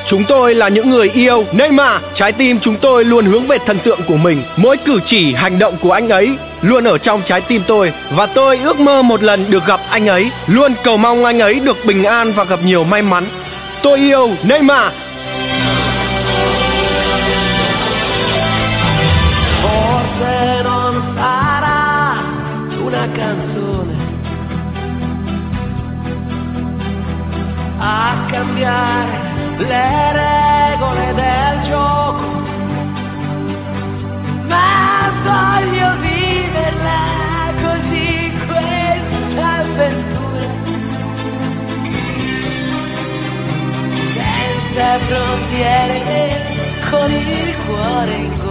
Chúng tôi là những người yêu Neymar, trái tim chúng tôi luôn hướng về thần tượng của mình. Mỗi cử chỉ, hành động của anh ấy luôn ở trong trái tim tôi. Và tôi ước mơ một lần được gặp anh ấy, luôn cầu mong anh ấy được bình an và gặp nhiều may mắn. Tôi yêu Neymar. Forse non sarà una canzone a cambiare le regole del gioco, ma voglio viverla così questa avventura, senza frontiere, con il cuore in gola.